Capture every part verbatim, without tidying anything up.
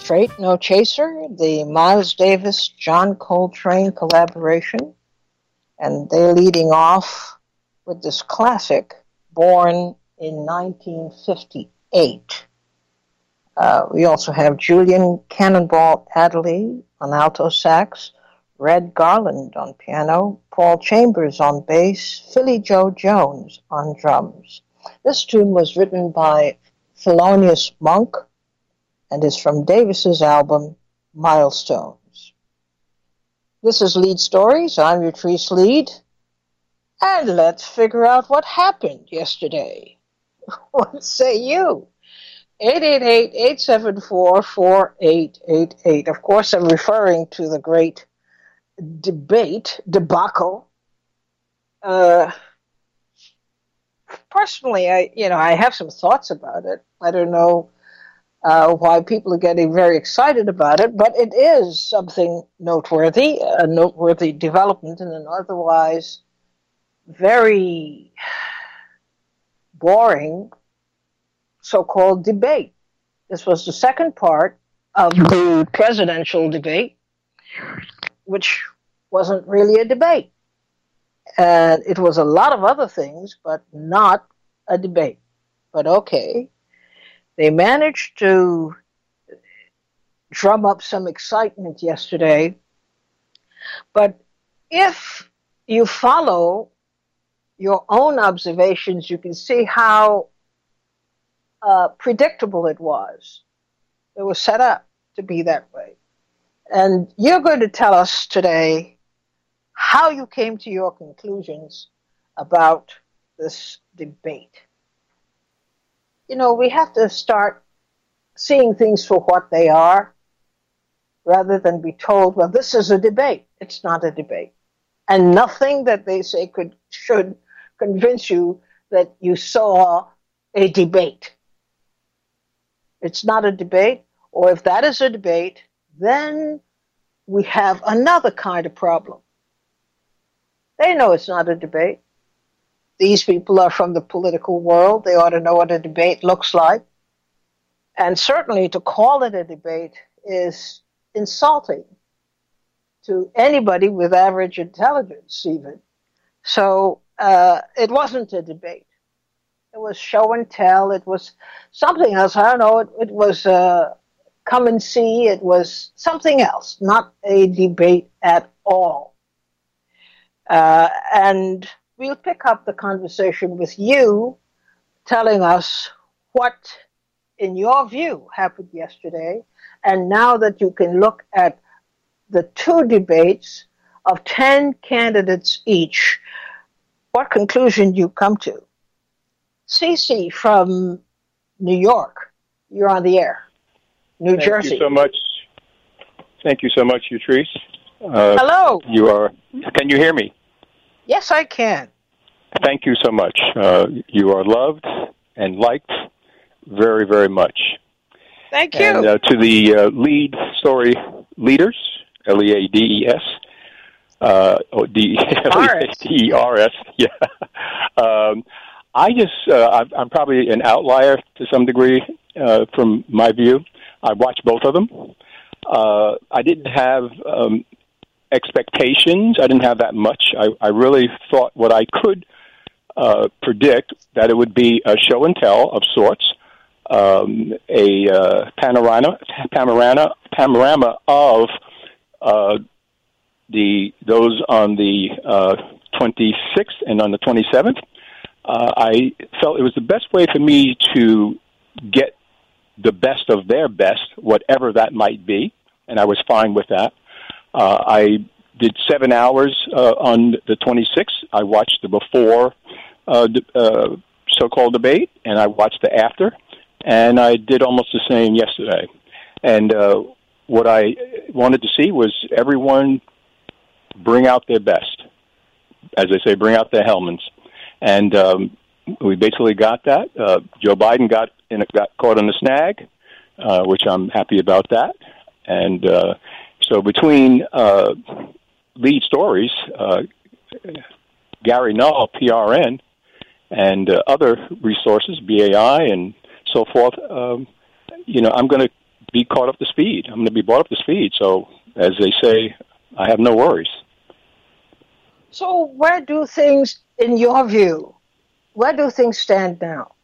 Straight No Chaser, the Miles Davis, John Coltrane collaboration, and they're leading off with this classic, Born in nineteen fifty-eight. Uh, we also have Julian Cannonball Adderley on alto sax, Red Garland on piano, Paul Chambers on bass, Philly Joe Jones on drums. This tune was written by Thelonious Monk and is from Davis's album, Milestones. This is Lead Stories. I'm Utrice Lead. And let's figure out what happened yesterday. What say you? eight eight eight, eight seven four, four eight eight eight. Of course, I'm referring to the great debate, debacle. Uh, personally, I, you know, I have some thoughts about it. I don't know uh, why people are getting very excited about it, but it is something noteworthy, a noteworthy development in an otherwise very boring so-called debate. This was the second part of the presidential debate, which wasn't really a debate. And it was a lot of other things, but not a debate. But okay, they managed to drum up some excitement yesterday. But if you follow your own observations, you can see how uh, predictable it was. It was set up to be that way. And you're going to tell us today how you came to your conclusions about this debate. You know, we have to start seeing things for what they are rather than be told, well, this is a debate. It's not a debate. And nothing that they say could should convince you that you saw a debate. It's not a debate, or if that is a debate, then we have another kind of problem. They know it's not a debate. These people are from the political world. They ought to know what a debate looks like. And certainly to call it a debate is insulting to anybody with average intelligence, even. So uh, it wasn't a debate. It was show and tell. It was something else. I don't know. It, it was uh, come and see. It was something else, not a debate at all. Uh, and we'll pick up the conversation with you telling us what, in your view, happened yesterday. And now that you can look at the two debates of ten candidates each, what conclusion do you come to? Cece from New York, you're on the air. New Thank Jersey. Thank you so much. Thank you so much, Utrice. Uh, Hello. You are. Can you hear me? Yes, I can. Thank you so much. Uh, you are loved and liked very, very much. Thank you. And uh, to the uh, lead story leaders, L E A D E S, uh, oh, D E R S, yeah. Um, I just, uh, I'm probably an outlier to some degree uh, from my view. I watched both of them. Uh, I didn't have um, expectations. I didn't have that much. I, I really thought what I could uh, predict, that it would be a show and tell of sorts, um, a uh, panorama, panorama, panorama of uh, the those on the uh, twenty-sixth and on the twenty-seventh. Uh, I felt it was the best way for me to get the best of their best, whatever that might be, and I was fine with that. Uh, I did seven hours uh, on the twenty-sixth. I watched the before uh, uh, so-called debate, and I watched the after, and I did almost the same yesterday. And uh, what I wanted to see was everyone bring out their best. As they say, bring out their helmets. And um, we basically got that. Uh, Joe Biden got in, got caught on the snag, uh, which I'm happy about that. And uh, so between uh, lead stories, uh, Gary Null, P R N, and uh, other resources, B A I and so forth, um, you know, I'm going to be caught up to speed. I'm going to be brought up to speed. So, as they say, I have no worries. So, where do things, in your view, where do things stand now?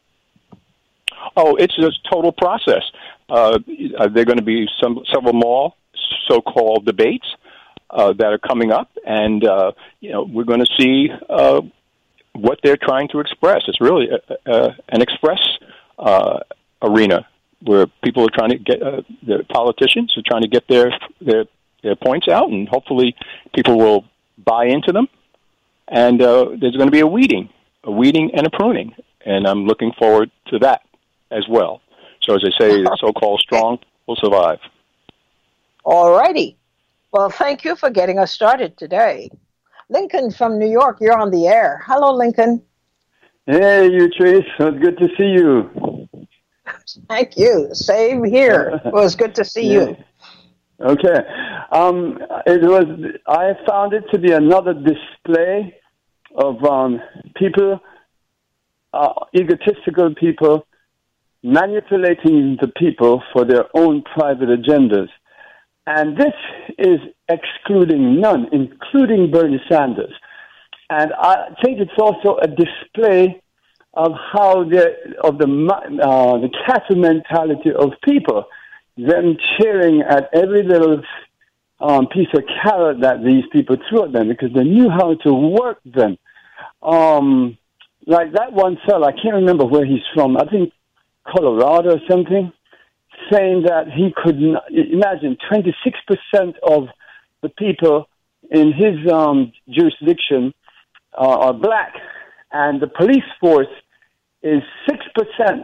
Oh, it's a total process. Uh, there are going to be some several more so-called debates uh, that are coming up, and uh, you know we're going to see uh, what they're trying to express. It's really a, a, an express uh, arena where people are trying to get uh, the politicians are trying to get their their their points out, and hopefully people will buy into them. And uh, there's going to be a weeding, a weeding and a pruning, and I'm looking forward to that as well. So as I say, the so-called strong will survive. All righty. Well, thank you for getting us started today. Lincoln from New York, you're on the air. Hello, Lincoln. Hey, you, Trace. It's good to see you. Thank you. Same here. It was good to see yeah. you. Okay. Um, it was. I found it to be another display of um, people, uh, egotistical people, manipulating the people for their own private agendas. And this is excluding none, including Bernie Sanders. And I think it's also a display of how the of the uh, the cattle mentality of people, them cheering at every little um, piece of carrot that these people threw at them because they knew how to work them. Um, like that one fella, I can't remember where he's from. I think Colorado or something, saying that he could not, imagine twenty-six percent of the people in his um, jurisdiction uh, are black, and the police force is six percent.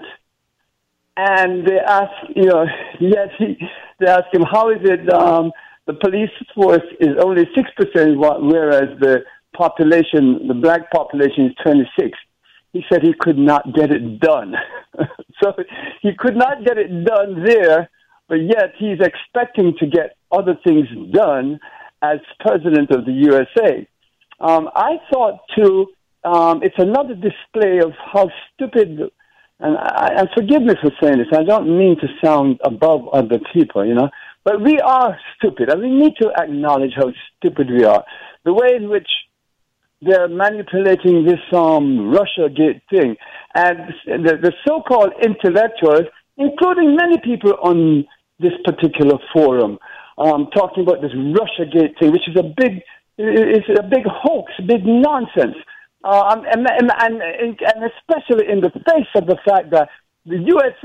And they ask, you know, yes, he, they ask him, how is it um, the police force is only six percent, whereas the population, the black population is twenty-six. He said he could not get it done. So he could not get it done there, but yet he's expecting to get other things done as president of the U S A. Um, I thought, too, um, it's another display of how stupid, and, I, and forgive me for saying this, I don't mean to sound above other people, you know, but we are stupid, and we need to acknowledge how stupid we are. The way in which they're manipulating this um, Russiagate thing. And the, the so-called intellectuals, including many people on this particular forum, um, talking about this Russiagate thing, which is a big, it's a big hoax, big nonsense. Uh, and, and, and, and especially in the face of the fact that the U S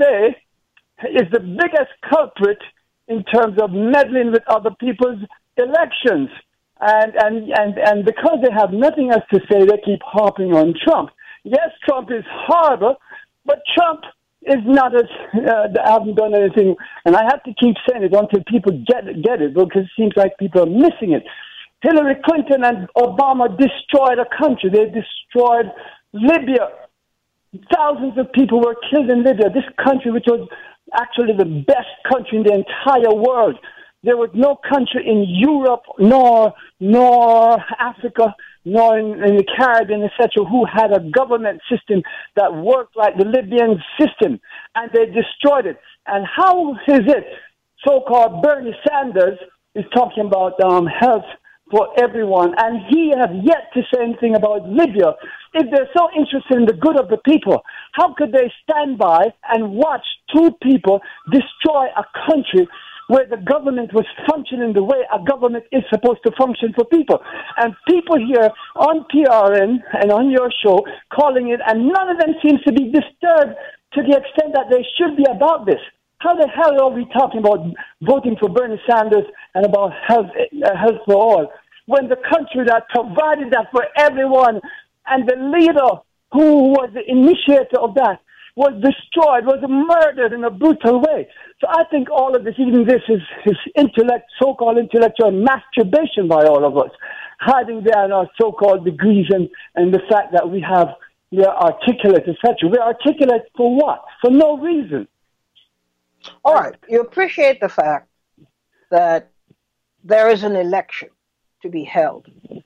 A is the biggest culprit in terms of meddling with other people's elections. And, and, and, and because they have nothing else to say, they keep harping on Trump. Yes, Trump is horrible, but Trump is not as, uh, haven't done anything. And I have to keep saying it until people get it, get it, because it seems like people are missing it. Hillary Clinton and Obama destroyed a country. They destroyed Libya. Thousands of people were killed in Libya, this country which was actually the best country in the entire world. There was no country in Europe, nor nor Africa, nor in, in the Caribbean, et cetera, who had a government system that worked like the Libyan system, and they destroyed it. And how is it so-called Bernie Sanders is talking about um, health for everyone, and he has yet to say anything about Libya? If they're so interested in the good of the people, how could they stand by and watch two people destroy a country where the government was functioning the way a government is supposed to function for people? And people here on P R N and on your show calling it, and none of them seems to be disturbed to the extent that they should be about this. How the hell are we talking about voting for Bernie Sanders and about health, uh, health for all, when the country that provided that for everyone and the leader who was the initiator of that was destroyed, was murdered in a brutal way? So I think all of this, even this, is, is intellect, so-called intellectual masturbation by all of us, hiding behind our so-called degrees and, and the fact that we have, we are articulate, et cetera. We're articulate for what? For no reason. All right. You appreciate the fact that there is an election to be held.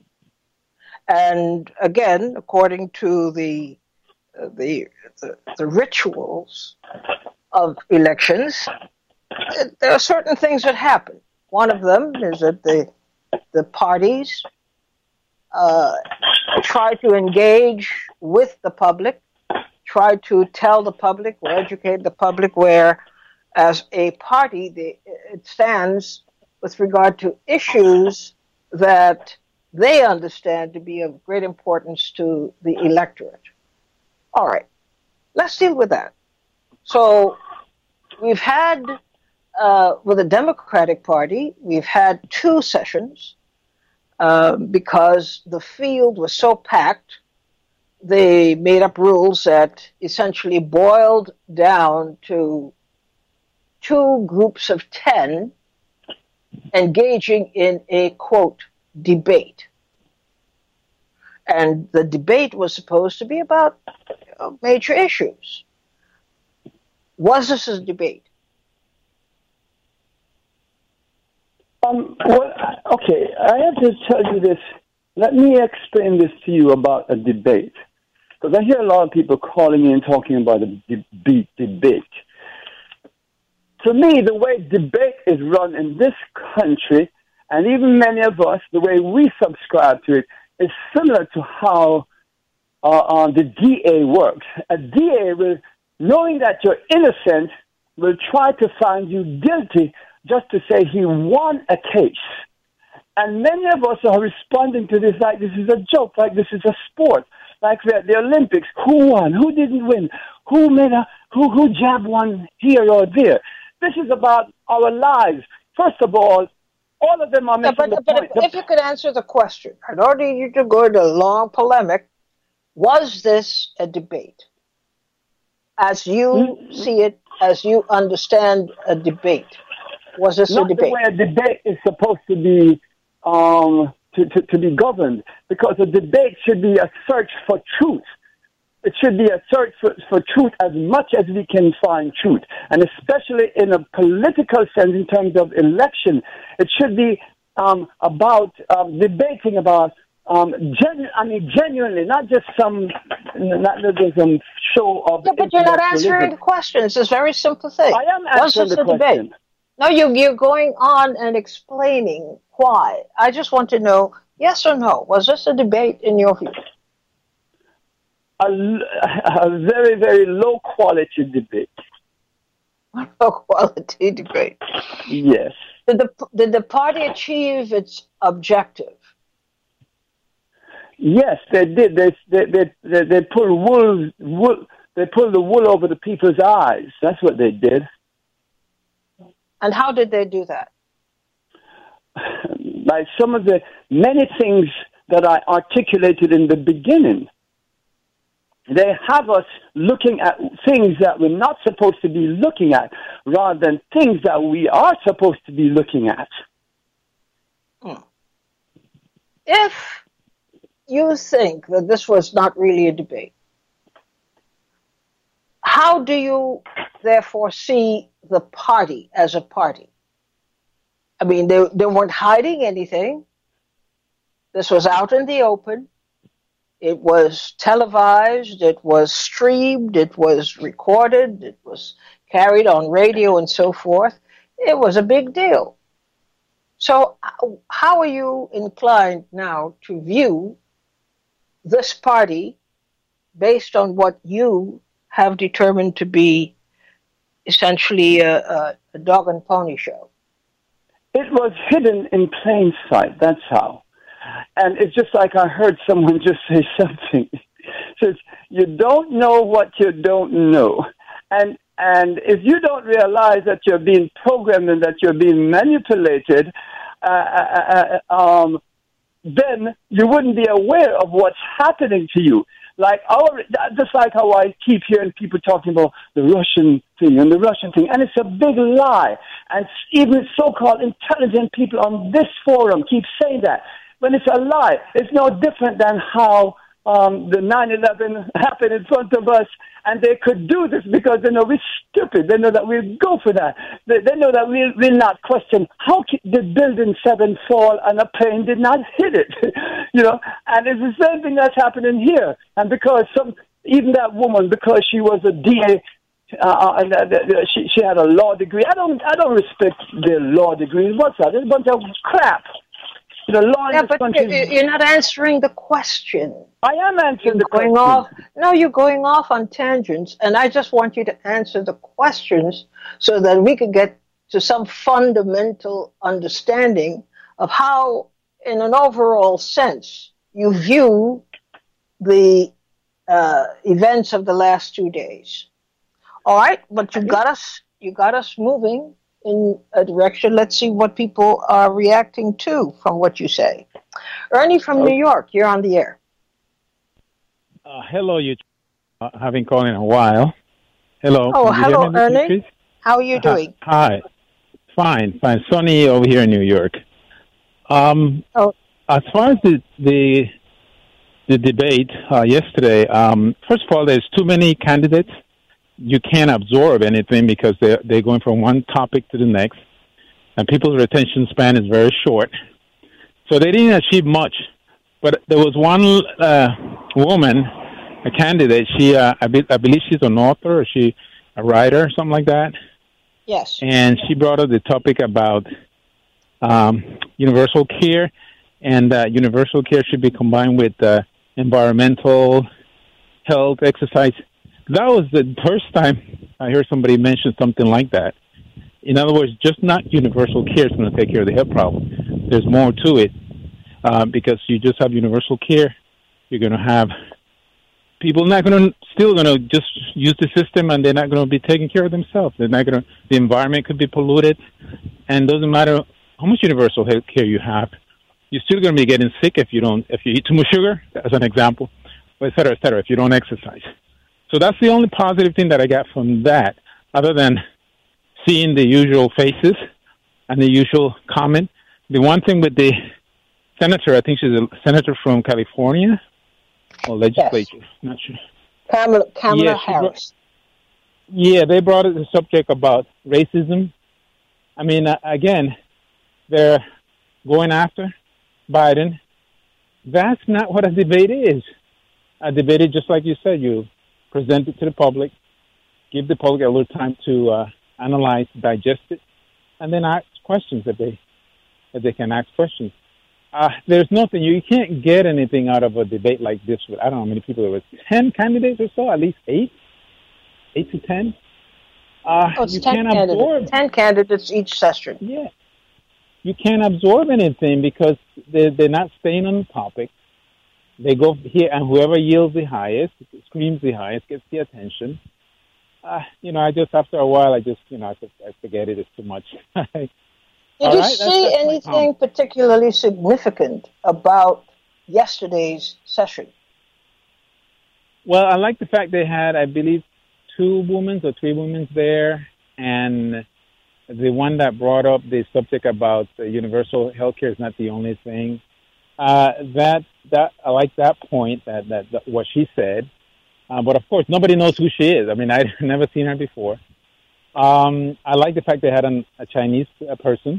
And again, according to the The, the the rituals of elections, there are certain things that happen. One of them is that the the parties uh, try to engage with the public, try to tell the public or educate the public where, as a party, the, it stands with regard to issues that they understand to be of great importance to the electorate. All right, let's deal with that. So we've had, uh, with the Democratic Party, we've had two sessions uh, because the field was so packed. They made up rules that essentially boiled down to two groups of ten engaging in a, quote, debate. And the debate was supposed to be about you know, major issues. Was this a debate? Um, well, okay, I have to tell you this. Let me explain this to you about a debate. Because I hear a lot of people calling in talking about a debate. debate. To me, the way debate is run in this country, and even many of us, the way we subscribe to it, is similar to how uh, uh, the D A works. A D A will, knowing that you're innocent, will try to find you guilty just to say he won a case. And many of us are responding to this like this is a joke, like this is a sport, like we're at the Olympics. Who won? Who didn't win? Who made a who who jabbed one here or there? This is about our lives. First of all, all of them are missing yeah, but, the but point. If, if you could answer the question, I don't need you to go into a long polemic. Was this a debate? As you mm-hmm. see it, as you understand a debate, was this Not a debate? Not the way a debate is supposed to be um, to, to, to be governed, because a debate should be a search for truth. It should be a search for, for truth as much as we can find truth. And especially in a political sense, in terms of election, it should be um, about um, debating about, um, genu- I mean, genuinely, not just some, not just some show of... Yeah, but you're not answering the questions. It's a very simple thing. I am answering the question. Debate? No, you, you're going on and explaining why. I just want to know, yes or no, was this a debate in your view? A, a very, very low-quality debate. Low-quality debate. Yes. Did the did the party achieve its objective? Yes, they did. They they they they, they pulled wool, wool. They pulled the wool over the people's eyes. That's what they did. And how did they do that? Like some of the many things that I articulated in the beginning. They have us looking at things that we're not supposed to be looking at, rather than things that we are supposed to be looking at. If you think that this was not really a debate, how do you therefore see the party as a party? I mean, they, they weren't hiding anything. This was out in the open. It was televised, it was streamed, it was recorded, it was carried on radio and so forth. It was a big deal. So how are you inclined now to view this party based on what you have determined to be essentially a, a, a dog and pony show? It was hidden in plain sight, that's how. And it's just like I heard someone just say something. It says, you don't know what you don't know. And and if you don't realize that you're being programmed and that you're being manipulated, uh, uh, uh, um, then you wouldn't be aware of what's happening to you. Like our, just like how I keep hearing people talking about the Russian thing and the Russian thing, and it's a big lie. And even so-called intelligent people on this forum keep saying that. When it's a lie, it's no different than how um, the nine eleven happened in front of us, and they could do this because they know we're stupid. They know that we'll go for that. They, they know that we'll, we'll not question how did Building seven fall and a plane did not hit it. You know, and it's the same thing that's happening here. And because some, even that woman, because she was a D A, Uh, and, uh, the, the, she she had a law degree. I don't I don't respect their law degrees. What's that? It's a bunch of crap. The law yeah, in this but country. you're not answering the question. I am answering you're the going question. off. No, you're going off on tangents, and I just want you to answer the questions so that we can get to some fundamental understanding of how, in an overall sense, you view the uh, events of the last two days. All right, but you got us. You got us moving in a direction. Let's see what people are reacting to from what you say. Ernie from okay. New York, you're on the air. Uh, hello, you. Uh, haven't called in a while. Hello. Oh, hello, Ernie. How are you doing? Uh, hi. Fine, fine. Sunny over here in New York. Um, oh. As far as the the, the debate uh, yesterday, um, first of all, there's too many candidates. You can't absorb anything because they're, they're going from one topic to the next, and people's retention span is very short. So they didn't achieve much. But there was one uh, woman, a candidate, she uh, I, be, I believe she's an author, or she a writer, or something like that. Yes. And she brought up the topic about um, universal care, and uh, universal care should be combined with uh, environmental, health, exercise. That was the first time I heard somebody mention something like that. In other words, just not universal care is going to take care of the health problem. There's more to it uh, because you just have universal care. You're going to have people not going to still going to just use the system, and they're not going to be taking care of themselves. They're not going to. The environment could be polluted, and it doesn't matter how much universal health care you have. You're still going to be getting sick if you don't. If you eat too much sugar, as an example, et cetera, et cetera. If you don't exercise. So that's the only positive thing that I got from that, other than seeing the usual faces and the usual comment. The one thing with the senator, I think she's a senator from California or legislature, yes. Not sure. Kamala, Kamala yeah, Harris. Brought, yeah, they brought up the subject about racism. I mean, uh, again, they're going after Biden. That's not what a debate is. A debate is just like you said, you present it to the public, give the public a little time to uh, analyze, digest it, and then ask questions if they if they can ask questions. Uh, there's nothing, you can't get anything out of a debate like this with, I don't know how many people there were, ten candidates or so, at least eight, eight to ten. Uh, oh, it's you ten can't candidates. absorb. ten candidates each session. Yeah. You can't absorb anything because they're, they're not staying on the topic. They go here, and whoever yields the highest, screams the highest, gets the attention. Uh, you know, I just, after a while, I just, you know, I, just, I forget it. It's too much. Did All you right? see that's, that's anything particularly significant about yesterday's session? Well, I like the fact they had, I believe, two women or three women there, and the one that brought up the subject about uh, universal health care is not the only thing. Uh, that that I like that point that, that, that what she said, uh, but of course nobody knows who she is. I mean, I've never seen her before. Um, I like the fact they had an, a Chinese uh, person,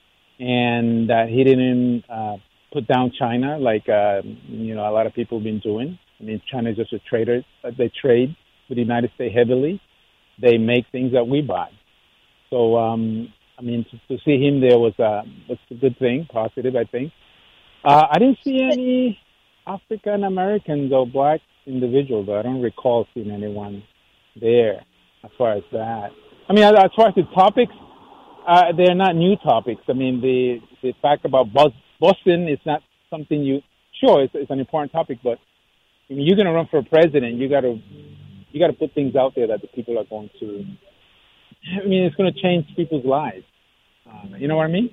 and that he didn't uh, put down China like uh, you know a lot of people have been doing. I mean, China is just a trader. They trade with the United States heavily. They make things that we buy. So um, I mean, to, to see him there was a was a good thing, positive, I think. Uh, I didn't see any African Americans or black individuals. I don't recall seeing anyone there as far as that. I mean, as far as the topics, uh, they're not new topics. I mean, the the fact about bus, busing is not something you, sure, it's, it's an important topic, but I mean, you're going to run for president. You got to you got to put things out there that the people are going to, I mean, it's going to change people's lives. Um, you know what I mean?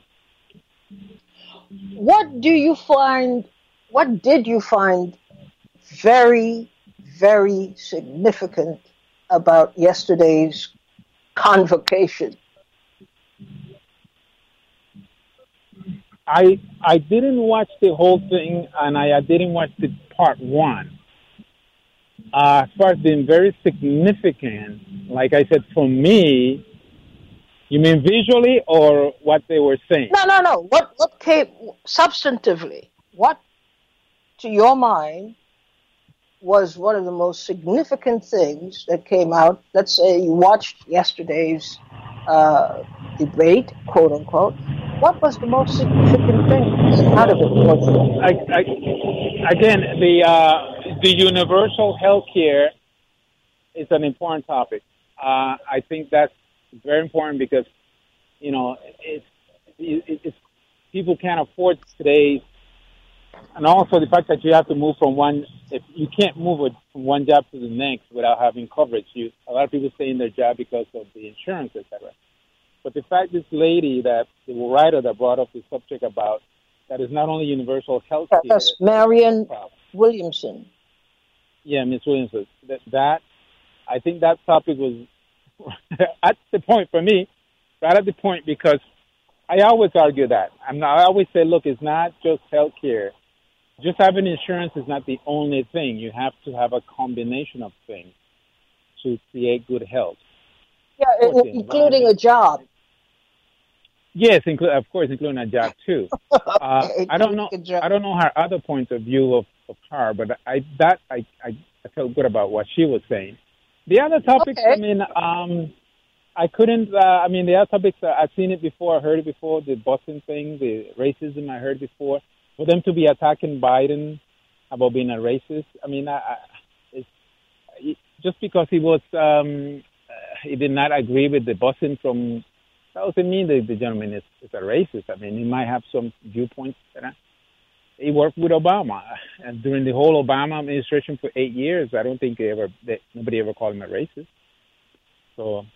What do you find, what did you find very, very significant about yesterday's convocation? I I didn't watch the whole thing, and I, I didn't watch the part one. Uh, as far as being very significant, like I said, for me, you mean visually or what they were saying? No, no, no. What what came substantively? What, to your mind, was one of the most significant things that came out. Let's say you watched yesterday's uh, debate, quote unquote. What was the most significant thing that came out of it? I, I, again, the uh, the universal health care is an important topic. Uh, I think that's very important because, you know, it's, it, it's people can't afford today, and also the fact that you have to move from one, if you can't move it from one job to the next without having coverage. You, a lot of people stay in their job because of the insurance, et cetera. But the fact this lady, that the writer that brought up the subject about, that is not only universal health care. That's Marianne Williamson. Yeah, Miss Williamson. That, that, I think that topic was at the point for me, right at the point, because I always argue that. I'm not, I always say, look, it's not just health care. Just having insurance is not the only thing. You have to have a combination of things to create good health. Yeah, course, including a job. Yes, inclu- of course, including a job too. Uh, I don't know. I don't know her other point of view of, of her, but I that I, I I felt good about what she was saying. The other topics, okay. I mean, um, I couldn't. Uh, I mean, the other topics, uh, I've seen it before. I heard it before. The busing thing, the racism, I heard before. For them to be attacking Biden about being a racist, I mean, I, I, it's just because he was, um, uh, he did not agree with the busing from. That doesn't mean that the gentleman is, is a racist. I mean, he might have some viewpoints. You know? He worked with Obama, and during the whole Obama administration for eight years, I don't think they ever, they, nobody ever called him a racist. So,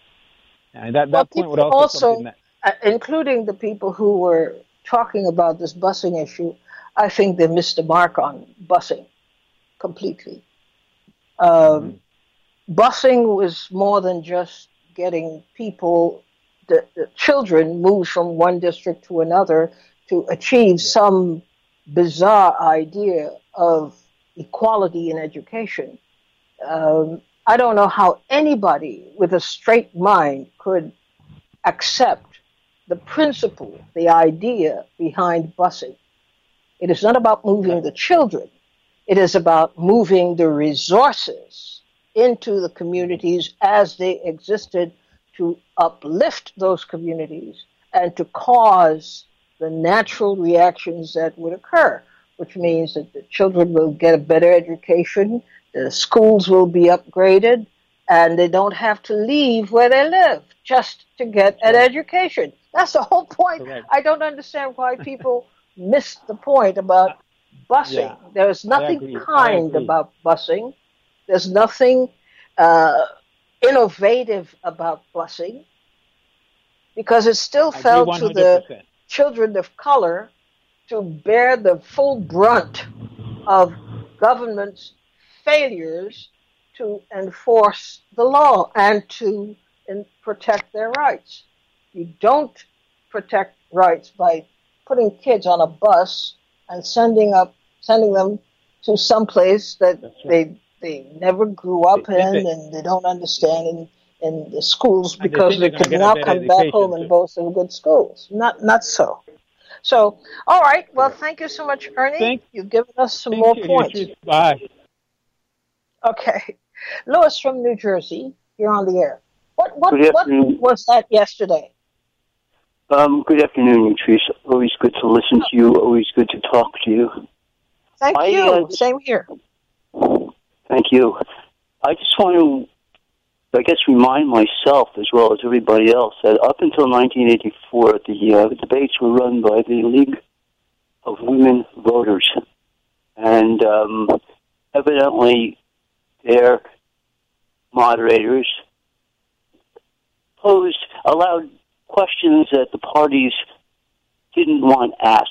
and that, well, that point would also, also that, uh, including the people who were talking about this busing issue, I think they missed the mark on busing completely. Um, mm-hmm. Busing was more than just getting people, the, the children, moved from one district to another to achieve yeah. some bizarre idea of equality in education. Um, I don't know how anybody with a straight mind could accept the principle, the idea behind busing. It is not about moving the children. It is about moving the resources into the communities as they existed to uplift those communities and to cause the natural reactions that would occur, which means that the children will get a better education, the schools will be upgraded, and they don't have to leave where they live just to get an education. That's the whole point. Correct. I don't understand why people miss the point about busing. Yeah, There's nothing kind about busing. There's nothing uh, innovative about busing because it still fell to the children of color to bear the full brunt of government's failures to enforce the law and to and protect their rights. You don't protect rights by putting kids on a bus and sending up sending them to some place that right. they they never grew up they, in they, and they don't understand in, in the schools because they, they can now come back home too. And both in good schools. Not not so. So, all right. Well, thank you so much, Ernie. Thank, You've given us some more you, points. Bye. Okay. Louis from New Jersey, you're on the air. What what, what was that yesterday? Um, good afternoon, Trace. Always good to listen to you. Always good to talk to you. Thank I, you. Uh, Same here. Thank you. I just want to, I guess, remind myself as well as everybody else that up until nineteen eighty-four, the uh, debates were run by the League of Women Voters. And um, evidently their moderators posed, allowed questions that the parties didn't want asked.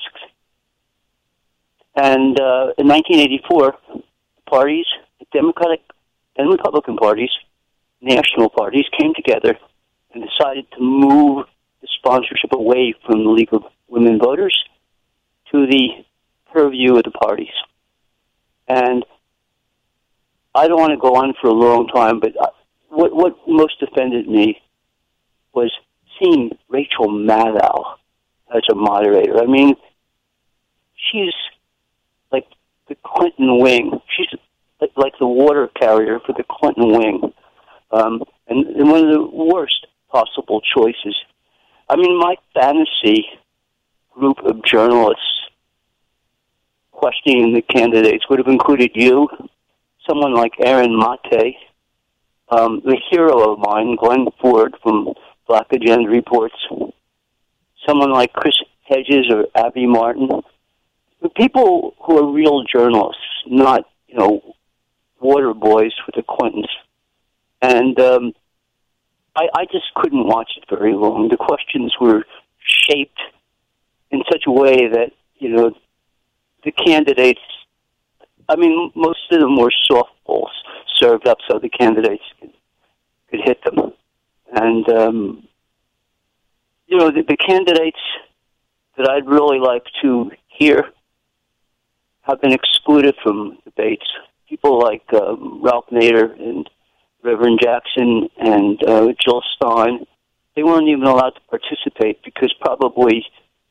And uh, in nineteen eighty-four, the parties, the Democratic and Republican parties, national parties, came together and decided to move the sponsorship away from the League of Women Voters to the purview of the parties. And I don't want to go on for a long time, but what, what most offended me was seeing Rachel Maddow as a moderator. I mean, she's like the Clinton wing. She's like the water carrier for the Clinton wing, um, and, and one of the worst possible choices. I mean, my fantasy group of journalists questioning the candidates would have included you, someone like Aaron Mate, um, the hero of mine, Glenn Ford from Black Agenda Reports, someone like Chris Hedges or Abby Martin, the people who are real journalists, not, you know, water boys for the Clintons. And um, I, I just couldn't watch it very long. The questions were shaped in such a way that, you know, the candidates, I mean, most of them were softballs served up so the candidates could, could hit them. And, um, you know, the, the candidates that I'd really like to hear have been excluded from debates. People like um, Ralph Nader and Reverend Jackson and uh, Jill Stein, they weren't even allowed to participate because probably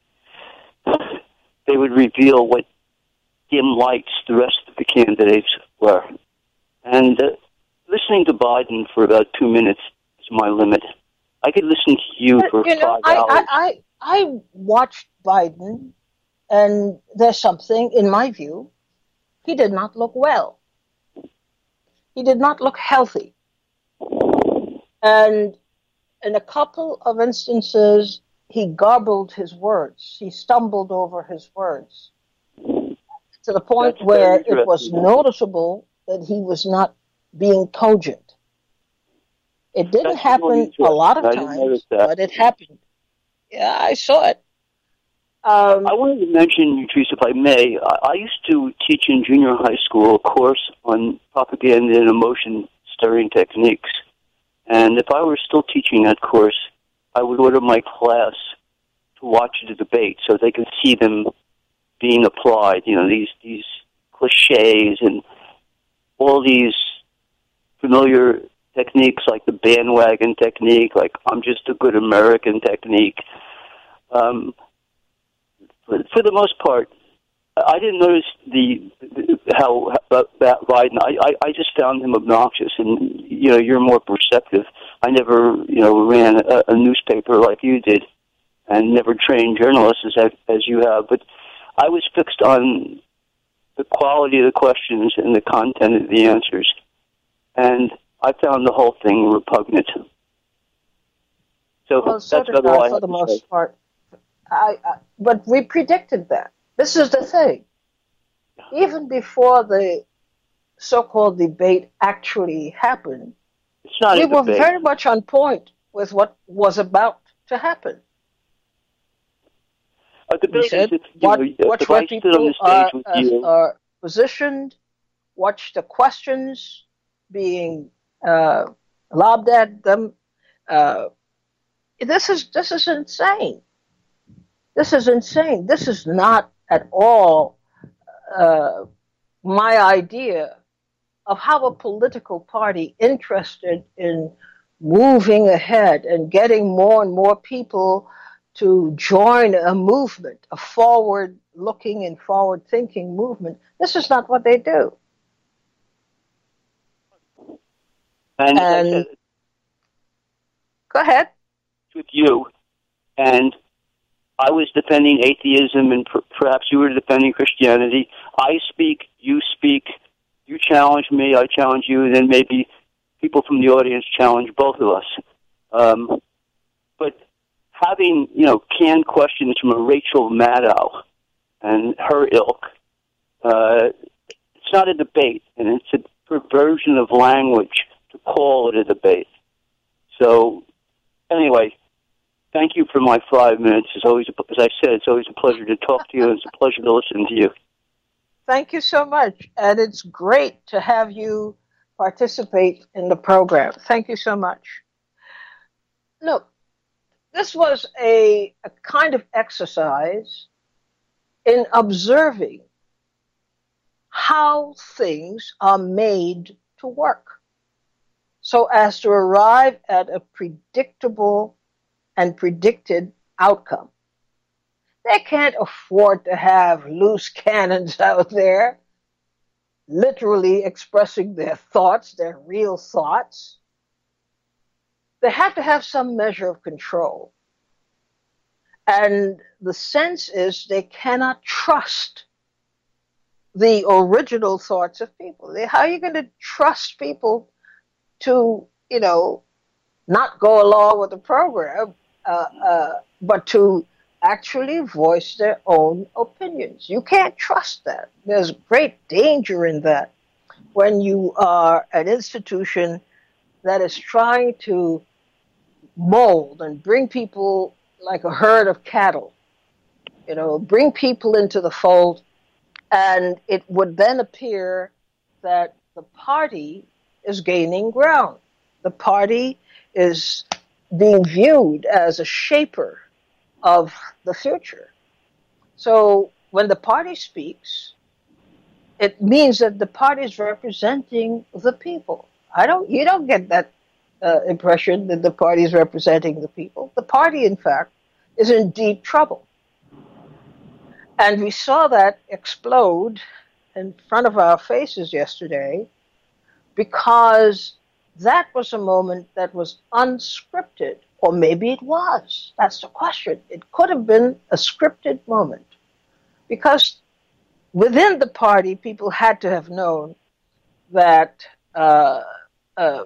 they would reveal what dim lights the rest of the candidates were. And uh, listening to Biden for about two minutes is my limit. I could listen to you but, for you know, five I, hours. I, I, I watched Biden, and there's something, in my view, he did not look well. He did not look healthy. And in a couple of instances, he garbled his words. He stumbled over his words to the point That's where very it was noticeable that he was not being cogent. It didn't That's happen a lot of I didn't notice times, that. but it happened. Yeah, I saw it. Um, I wanted to mention, Teresa, if I may, I, I used to teach in junior high school a course on propaganda and emotion stirring techniques. And if I were still teaching that course, I would order my class to watch the debate so they could see them being applied. You know, these, these cliches and all these familiar techniques like the bandwagon technique, like I'm just a good American technique. Um, but for the most part, I didn't notice the, the how uh, that Biden. I, I I just found him obnoxious, and you know you're more perceptive. I never you know ran a, a newspaper like you did, and never trained journalists as as you have. But I was fixed on the quality of the questions and the content of the answers, and I found the whole thing repugnant. So well, so that's did about all I I for have the to most say. part. I, I, but we predicted that. This is the thing. Even before the so-called debate actually happened, It's not we a were debate. very much on point with what was about to happen. A debate We said, is if, you what, know, watch if where I stood on the people are, stage with uh, you. are positioned, watch the questions being uh, lobbed at them. Uh, this is this is insane. This is insane. This is not at all uh, my idea of how a political party interested in moving ahead and getting more and more people to join a movement, a forward-looking and forward-thinking movement. This is not what they do. And, as I And said, go ahead. with you, and I was defending atheism, and per- perhaps you were defending Christianity. I speak, you speak, you challenge me, I challenge you, and then maybe people from the audience challenge both of us. Um, but having, you know, canned questions from a Rachel Maddow and her ilk, uh, it's not a debate, and it's a perversion of language to call it a debate. So, anyway, thank you for my five minutes. It's always, a, as I said, it's always a pleasure to talk to you, and it's a pleasure to listen to you. Thank you so much. And it's great to have you participate in the program. Thank you so much. Look, this was a, a kind of exercise in observing how things are made to work so as to arrive at a predictable and predicted outcome. They can't afford to have loose cannons out there. literally expressing their thoughts, their real thoughts. They have to have some measure of control. And the sense is they cannot trust the original thoughts of people. They, how are you going to trust people to, you know, not go along with the program, uh, uh, but to actually voice their own opinions? You can't trust that. There's great danger in that when you are an institution that is trying to mold and bring people like a herd of cattle, you know, bring people into the fold, and it would then appear that the party is gaining ground. The party is being viewed as a shaper of the future. So when the party speaks, it means that the party is representing the people. I don't, you don't get that uh, impression that the party is representing the people. The party, in fact, is in deep trouble. And we saw that explode in front of our faces yesterday, because that was a moment that was unscripted, or maybe it was. That's the question. It could have been a scripted moment, because within the party, people had to have known that uh, uh,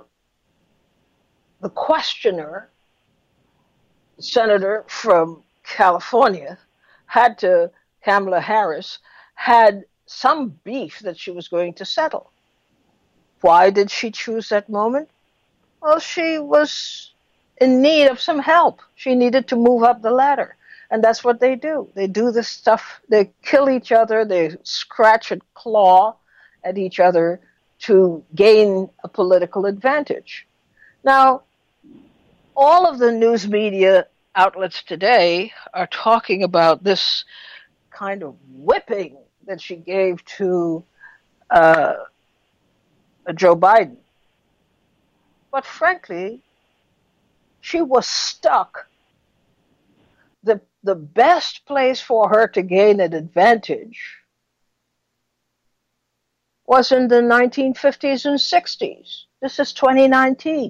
the questioner, the senator from California, had to, Kamala Harris, had some beef that she was going to settle. Why did she choose that moment? Well, she was in need of some help. She needed to move up the ladder. And that's what they do. They do this stuff. They kill each other. They scratch and claw at each other to gain a political advantage. Now, all of the news media outlets today are talking about this kind of whipping that she gave to uh, Joe Biden. But frankly, she was stuck. The, the best place for her to gain an advantage was in the nineteen fifties and sixties. This is twenty nineteen.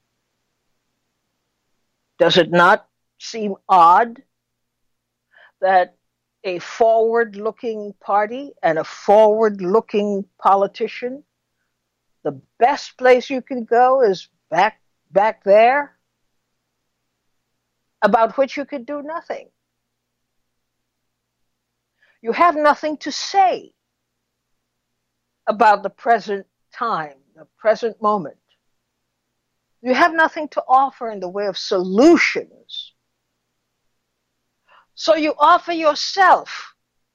Does it not seem odd that a forward-looking party and a forward-looking politician, the best place you can go is back back there, about which you could do nothing? You have nothing to say about the present time, the present moment. You have nothing to offer in the way of solutions. So you offer yourself,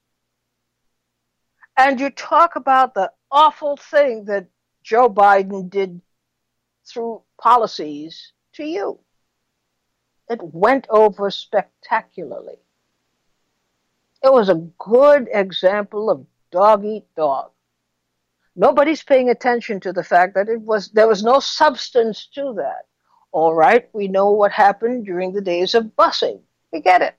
and you talk about the awful thing that Joe Biden did through policies to you. It went over spectacularly. It was a good example of dog eat dog. Nobody's paying attention to the fact that it was there was no substance to that. All right, we know what happened during the days of busing. We get it.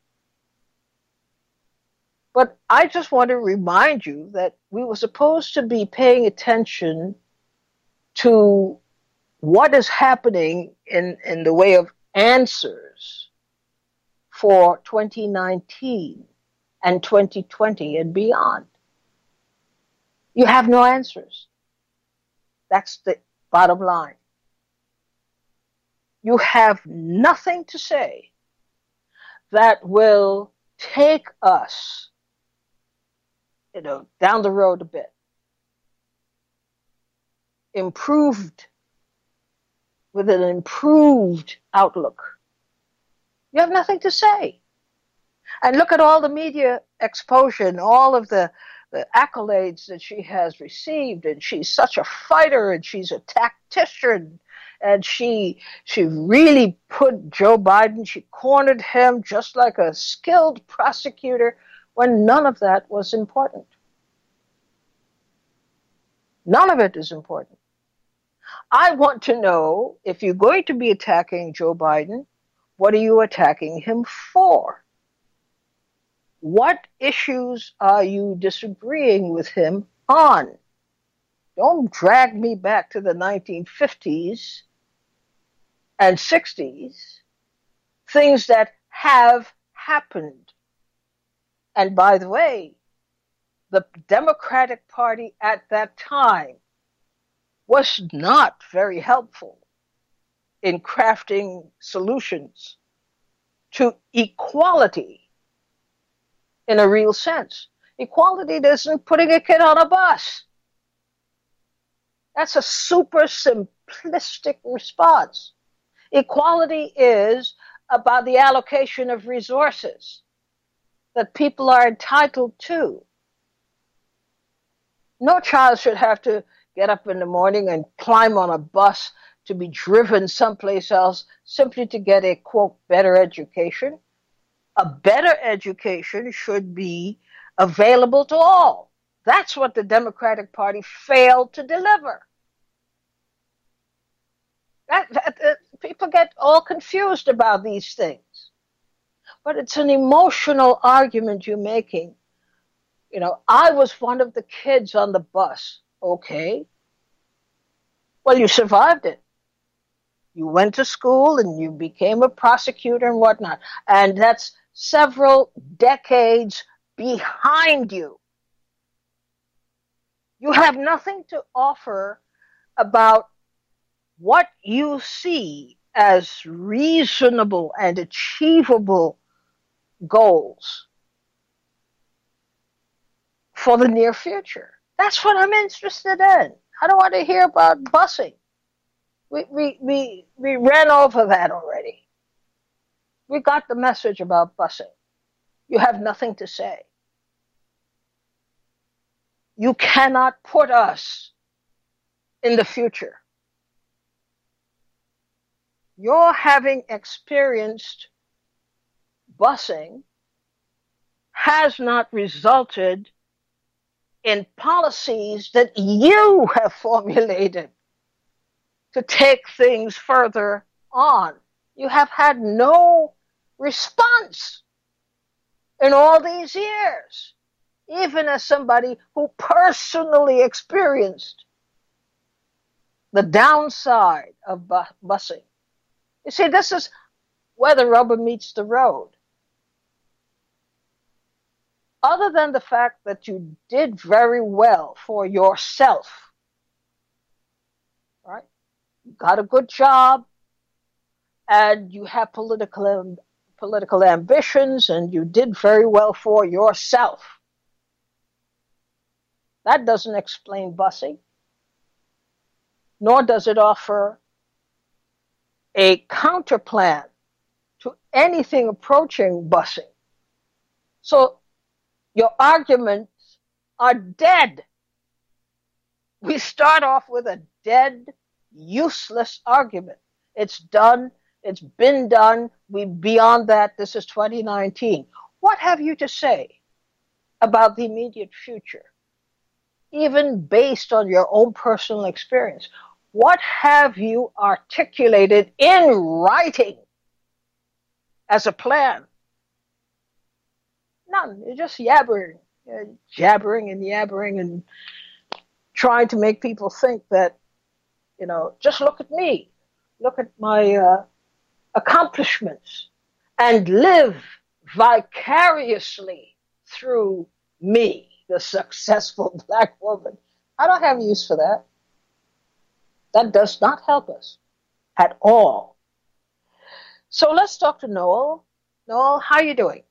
But I just want to remind you that we were supposed to be paying attention to what is happening in, in the way of answers for twenty nineteen and twenty twenty and beyond. You have no answers. That's the bottom line. You have nothing to say that will take us, you know, down the road a bit. Improved, with an improved outlook. You have nothing to say. And look at all the media exposure and all of the, the accolades that she has received. And she's such a fighter, and she's a tactician. And she she really put Joe Biden, she cornered him just like a skilled prosecutor, when none of that was important. None of it is important. I want to know, if you're going to be attacking Joe Biden, what are you attacking him for? What issues are you disagreeing with him on? Don't drag me back to the nineteen fifties and sixties, things that have happened. And by the way, the Democratic Party at that time was not very helpful in crafting solutions to equality in a real sense. Equality isn't putting a kid on a bus. That's a super simplistic response. Equality is about the allocation of resources that people are entitled to. No child should have to get up in the morning and climb on a bus to be driven someplace else simply to get a, quote, better education. A better education should be available to all. That's what the Democratic Party failed to deliver. That, that, that, people get all confused about these things. But it's an emotional argument you're making. You know, I was one of the kids on the bus. Okay. Well, you survived it. You went to school and you became a prosecutor and whatnot. And that's several decades behind you. You have nothing to offer about what you see as reasonable and achievable goals for the near future. That's what I'm interested in. I don't want to hear about busing. We, we, we, we ran over that already. We got the message about busing. You have nothing to say. You cannot put us in the future. Your having experienced busing has not resulted in policies that you have formulated to take things further on. You have had no response in all these years, even as somebody who personally experienced the downside of bu- busing. You see, this is where the rubber meets the road. Other than the fact that you did very well for yourself, right? You got a good job, and you have political political ambitions, and you did very well for yourself. That doesn't explain busing, nor does it offer a counterplan to anything approaching busing. So your arguments are dead. We start off with a dead, useless argument. It's done. It's been done. We're beyond that. This is twenty nineteen. What have you to say about the immediate future, even based on your own personal experience? What have you articulated in writing as a plan? None. You're just yabbering, You're jabbering and yabbering and trying to make people think that, you know, just look at me, look at my uh, accomplishments, and live vicariously through me, the successful black woman. I don't have use for that. That does not help us at all. So let's talk to Noel. Noel, how are you doing?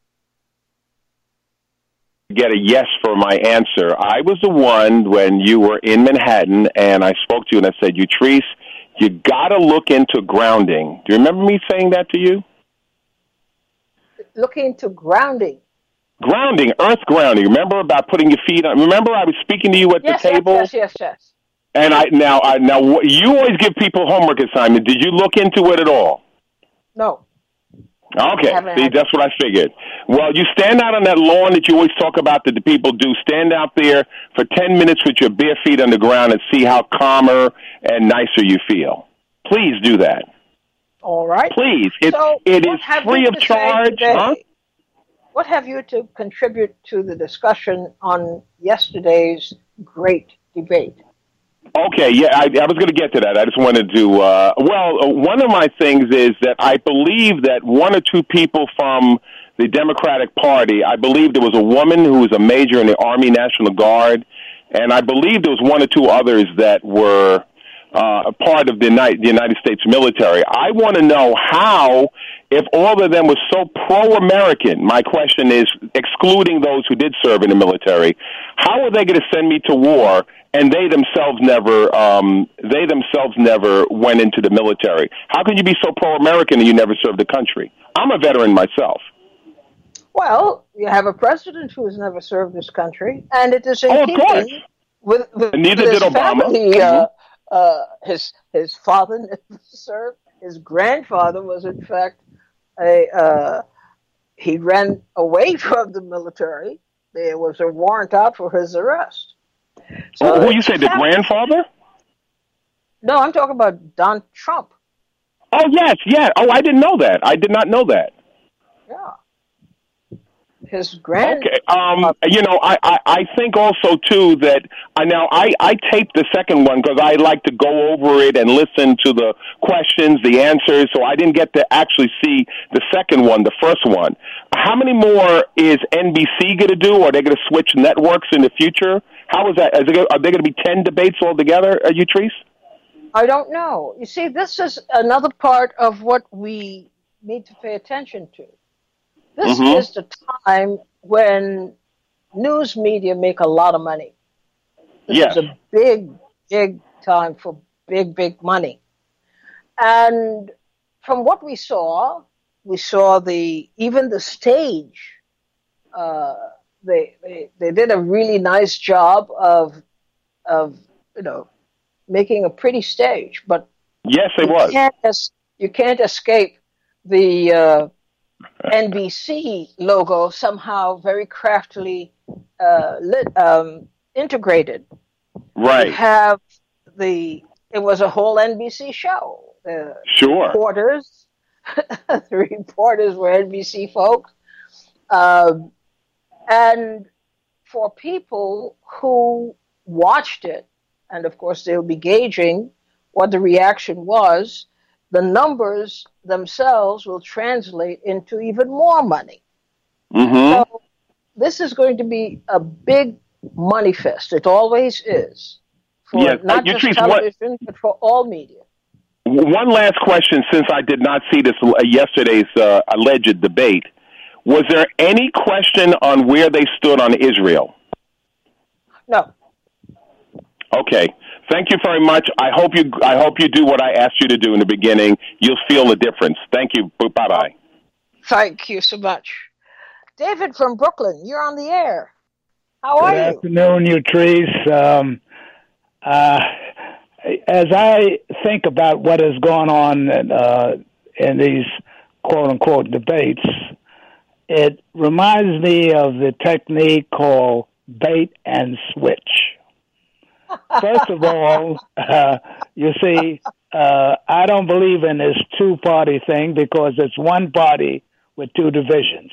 Get a yes for my answer. I was the one when you were in Manhattan, and I spoke to you and I said, Utrice, you got to look into grounding. Do you remember me saying that to you? Looking into grounding? Grounding, earth grounding. Remember about putting your feet on? Remember I was speaking to you at yes, the table? Yes, yes, yes, yes. And I now, I, now you always give people homework assignments. Did you look into it at all? No. Okay, see, that's what I figured. Well, you stand out on that lawn that you always talk about that the people do. Stand out there for ten minutes with your bare feet on the ground and see how calmer and nicer you feel. Please do that. All right. Please. It, so it is free of charge. Huh? What have you to contribute to the discussion on yesterday's great debate? Okay, yeah, I, I was going to get to that. I just wanted to, uh, well, uh, one of my things is that I believe that one or two people from the Democratic Party, I believe there was a woman who was a major in the Army National Guard, and I believe there was one or two others that were uh, a part of the United, the United States military. I want to know how, if all of them were so pro-American, my question is, excluding those who did serve in the military, how are they going to send me to war? And they themselves never, um, they themselves never went into the military. How can you be so pro-American and you never served the country? I'm a veteran myself. Well, you have a president who has never served this country, and it is in oh, keeping with, with, and neither with his did Obama. family. Uh, uh, his his father never served. His grandfather was, in fact, a uh, he ran away from the military. There was a warrant out for his arrest. So who you say, the grandfather? No, I'm talking about Donald Trump. Oh, yes, yeah. Oh, I didn't know that. I did not know that. Yeah. His grand... Okay, um, you know, I, I, I think also, too, that I now I, I taped the second one because I like to go over it and listen to the questions, the answers, so I didn't get to actually see the second one, the first one. How many more is N B C going to do? Are they going to switch networks in the future? How is that? Is it, are there going to be ten debates altogether, uh, Utrice? I don't know. You see, this is another part of what we need to pay attention to. This mm-hmm. is the time when news media make a lot of money. This yes. is a big, big time for big, big money. And from what we saw, we saw the even the stage. Uh, they, they they did a really nice job of of you know making a pretty stage, but yes, it you was. Can't es- you can't escape the uh, N B C logo somehow very craftily uh, lit, um, integrated. Right. You have the it was a whole N B C show. The sure. Reporters, the reporters were N B C folks, um, and for people who watched it, and of course they'll be gauging what the reaction was. The numbers themselves will translate into even more money. Mm-hmm. So this is going to be a big money fest. It always is. For yes. not uh, just Utrice, television, what, but for all media. One last question, since I did not see this uh, yesterday's uh, alleged debate. Was there any question on where they stood on Israel? No. Okay. Thank you very much. I hope you I hope you do what I asked you to do in the beginning. You'll feel the difference. Thank you. Bye-bye. Thank you so much. David from Brooklyn, you're on the air. How Good are you? Good afternoon, Utrice. Um, uh, as I think about what is going on in, uh, in these quote-unquote debates, it reminds me of the technique called bait and switch. First of all, uh, you see, uh, I don't believe in this two-party thing because it's one party with two divisions.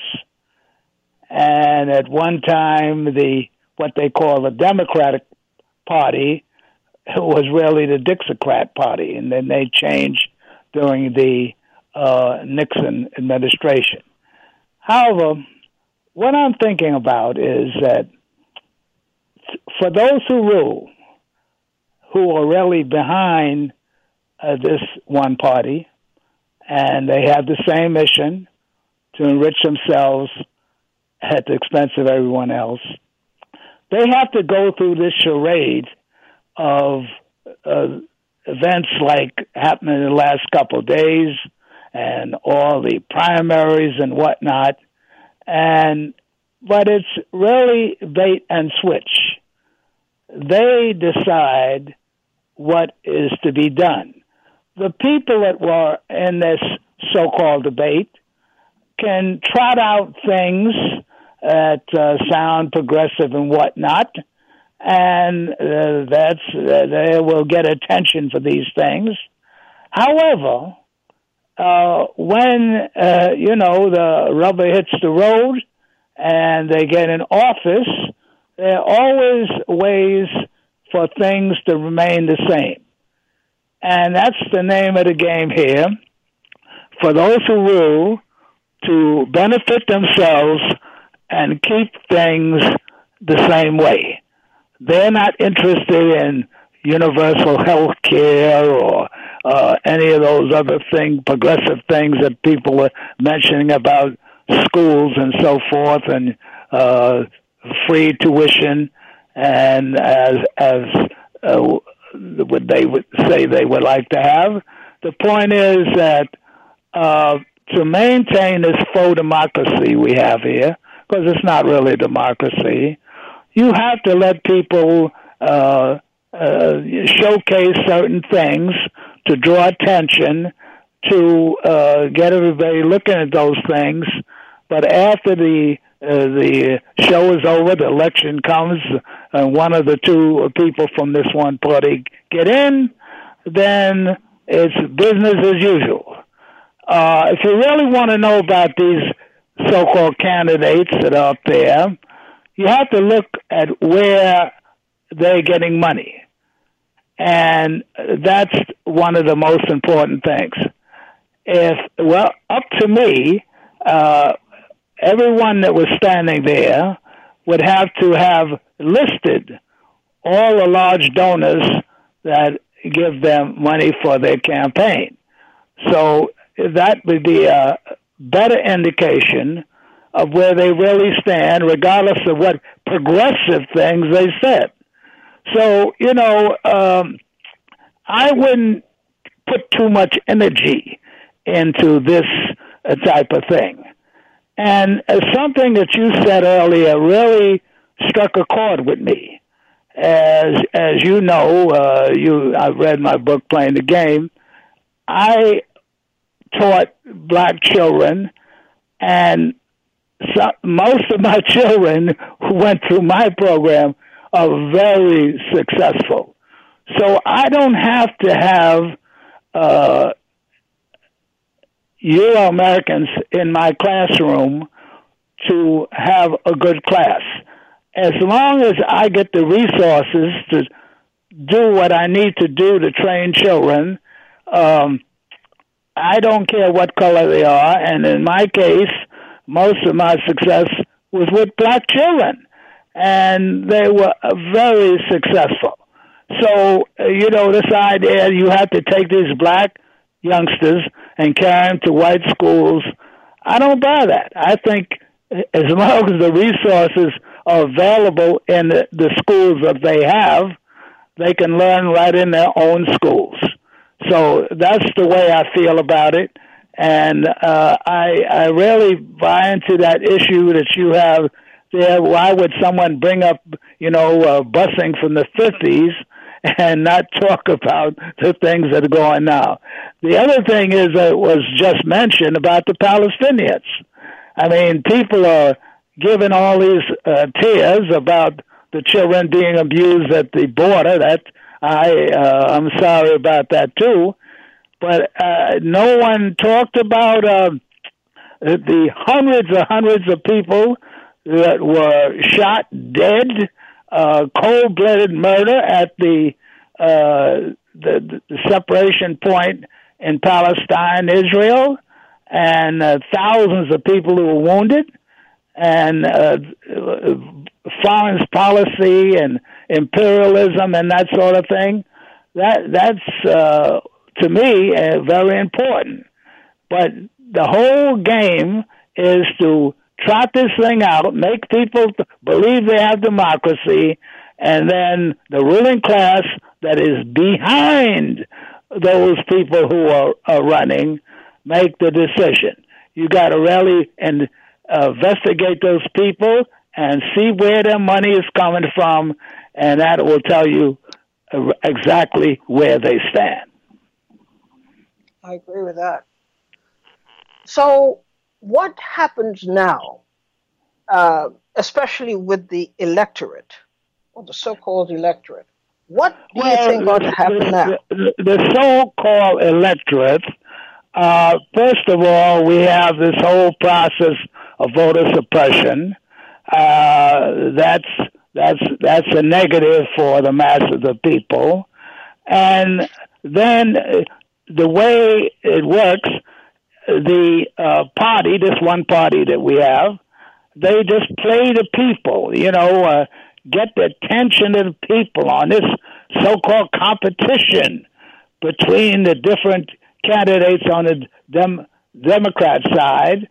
And at one time, the what they call the Democratic Party was really the Dixiecrat Party, and then they changed during the uh, Nixon administration. However, what I'm thinking about is that for those who rule, who are really behind uh, this one party, and they have the same mission to enrich themselves at the expense of everyone else, they have to go through this charade of uh, events like happened in the last couple of days and all the primaries and whatnot. And but it's really bait and switch. They decide what is to be done. The people that were in this so-called debate can trot out things that uh, sound progressive and whatnot, and uh, that's uh, they will get attention for these things. However, uh, when uh, you know the rubber hits the road and they get in office, there are always ways for things to remain the same. And that's the name of the game here. For those who rule, to benefit themselves and keep things the same way. They're not interested in universal health care or uh, any of those other things, progressive things that people are mentioning about schools and so forth, and uh, free tuition, and as as uh, what they would say they would like to have. The point is that uh, to maintain this faux democracy we have here, because it's not really democracy, you have to let people uh, uh, showcase certain things to draw attention, to uh, get everybody looking at those things. But after the uh, the show is over, the election comes, and one of the two people from this one party get in, then it's business as usual. Uh, if you really want to know about these so-called candidates that are up there, you have to look at where they're getting money. And that's one of the most important things. If, well, up to me, uh, everyone that was standing there would have to have listed all the large donors that give them money for their campaign. So that would be a better indication of where they really stand, regardless of what progressive things they said. So, you know, um, I wouldn't put too much energy into this uh, type of thing. And uh, something that you said earlier really struck a chord with me. As as you know, uh, you I've read my book, Playing the Game. I taught black children, and so, most of my children who went through my program are very successful. So I don't have to have uh, Euro-Americans in my classroom to have a good class. As long as I get the resources to do what I need to do to train children, um, I don't care what color they are. And in my case, most of my success was with black children, and they were very successful. So, uh, you know, this idea you have to take these black youngsters and carry them to white schools, I don't buy that. I think as long as the resources are available in the, the schools that they have, they can learn right in their own schools. So that's the way I feel about it. And uh, I, I really buy into that issue that you have there. Why would someone bring up, you know, uh, busing from the fifties and not talk about the things that are going now? The other thing is that was just mentioned about the Palestinians. I mean, people are giving all these uh, tears about the children being abused at the border. That I, uh, I'm sorry about that too. But uh, no one talked about uh, the hundreds and hundreds of people that were shot dead, uh, cold-blooded murder at the, uh, the the separation point in Palestine, Israel, and uh, thousands of people who were wounded, and uh, foreign policy and imperialism and that sort of thing. That that's uh, to me uh, very important. But the whole game is to trot this thing out, make people believe they have democracy, and then the ruling class that is behind those people who are, are running make the decision. You got to really and uh, investigate those people and see where their money is coming from, and that will tell you exactly where they stand. I agree with that. So what happens now, uh, especially with the electorate, or the so-called electorate? What do well, you think ought to happen the, now? The, the so-called electorate, uh, first of all, we have this whole process of voter suppression. Uh, that's That's that's a negative for the mass of the people. And then the way it works, the uh, party, this one party that we have, they just play the people, you know, uh, get the attention of the people on this so-called competition between the different candidates on the Dem- Democrat side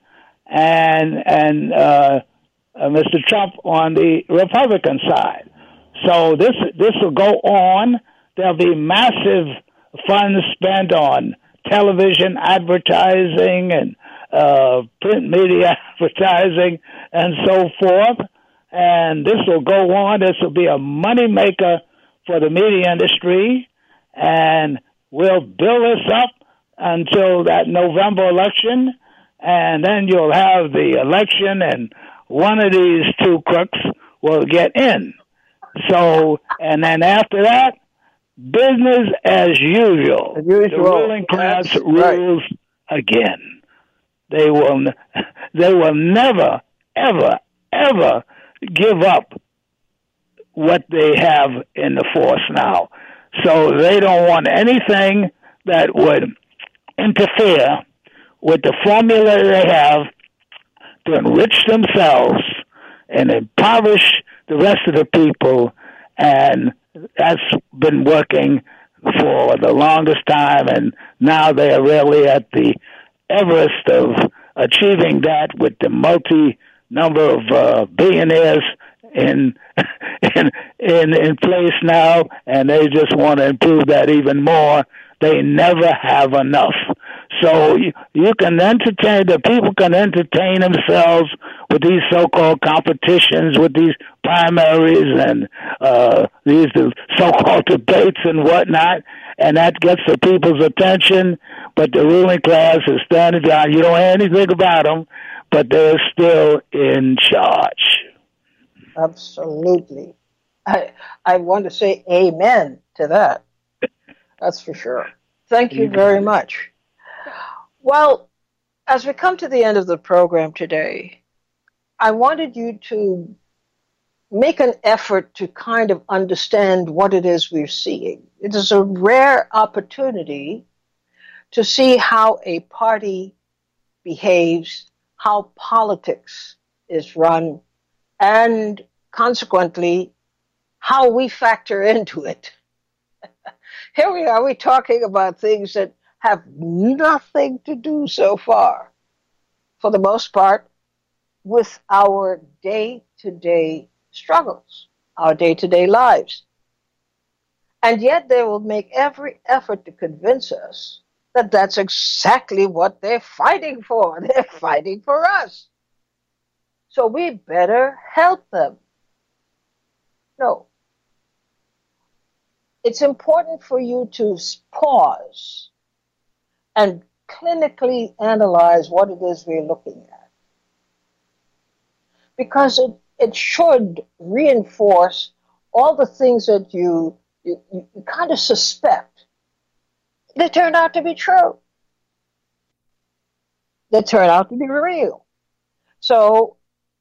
and and uh, uh, Mister Trump on the Republican side. So this this will go on. There'll be massive funds spent on television advertising and uh, print media advertising and so forth. And this will go on. This will be a moneymaker for the media industry. And we'll build this up until that November election. And then you'll have the election and one of these two crooks will get in. So, and then after that, business as usual. As usual. The ruling class That's rules right. again. They will, they will never, ever, ever give up what they have in the force now. So they don't want anything that would interfere with the formula they have to enrich themselves and impoverish the rest of the people. And that's been working for the longest time, and now they are really at the Everest of achieving that with the multi number of uh, billionaires in, in in in place now, and they just want to improve that even more. They never have enough. So you, you can entertain, the people can entertain themselves with these so-called competitions, with these primaries and uh, these so-called debates and whatnot, and that gets the people's attention. But the ruling class is standing down. You don't hear anything about them, but they're still in charge. Absolutely. I I want to say amen to that. That's for sure. Thank you very much. Well, as we come to the end of the program today, I wanted you to make an effort to kind of understand what it is we're seeing. It is a rare opportunity to see how a party behaves, how politics is run, and consequently, how we factor into it. Here we are, we're talking about things that have nothing to do so far, for the most part, with our day-to-day struggles, our day-to-day lives. And yet they will make every effort to convince us that that's exactly what they're fighting for. They're fighting for us. So we better help them. No. It's important for you to pause and clinically analyze what it is we're looking at. Because it, it should reinforce all the things that you, you, you kind of suspect. They turn out to be true. They turn out to be real. So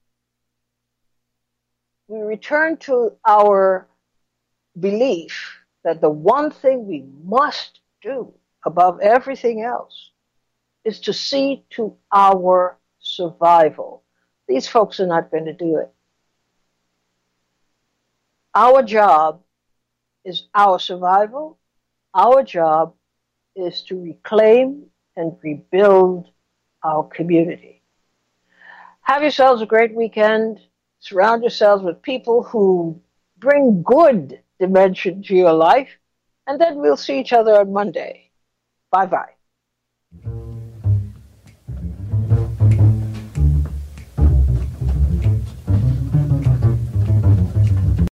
we return to our belief that the one thing we must do above everything else is to see to our survival. These folks are not going to do it. Our job is our survival. Our job is to reclaim and rebuild our community. Have yourselves a great weekend. Surround yourselves with people who bring good dimension to your life, and then we'll see each other on Monday. Bye-bye.